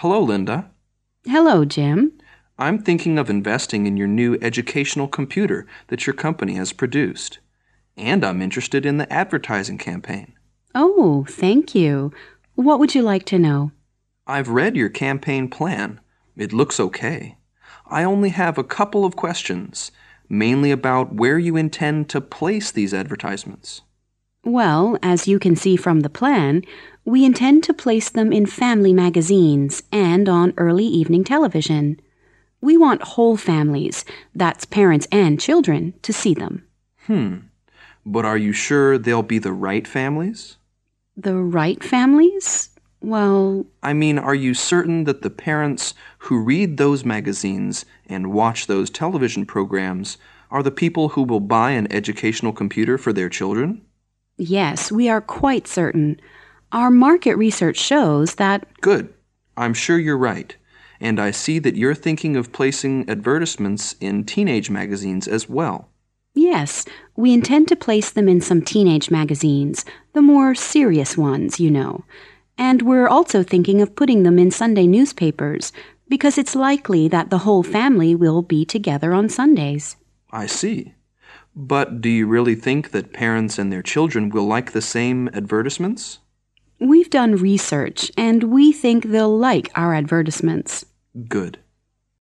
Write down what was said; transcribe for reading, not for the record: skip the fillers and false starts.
Hello, Linda. Hello, Jim. I'm thinking of investing in your new educational computer that your company has produced. And I'm interested in the advertising campaign. Oh, thank you. What would you like to know? I've read your campaign plan. It looks okay. I only have a couple of questions, mainly about where you intend to place these advertisements. Well, as you can see from the plan, we intend to place them in family magazines and on early evening television. We want whole families, that's parents and children, to see them. But are you sure they'll be the right families? The right families? Well, I mean, are you certain that the parents who read those magazines and watch those television programs are the people who will buy an educational computer for their children? yes, we are quite certain. Our market research shows that. Good. I'm sure you're right. And I see that you're thinking of placing advertisements in teenage magazines as well. Yes, we intend to place them in some teenage magazines, the more serious ones, you know. And we're also thinking of putting them in Sunday newspapers, because it's likely that the whole family will be together on Sundays. I see. But do you really think that parents and their children will like the same advertisements? We've done research, and we think they'll like our advertisements. Good.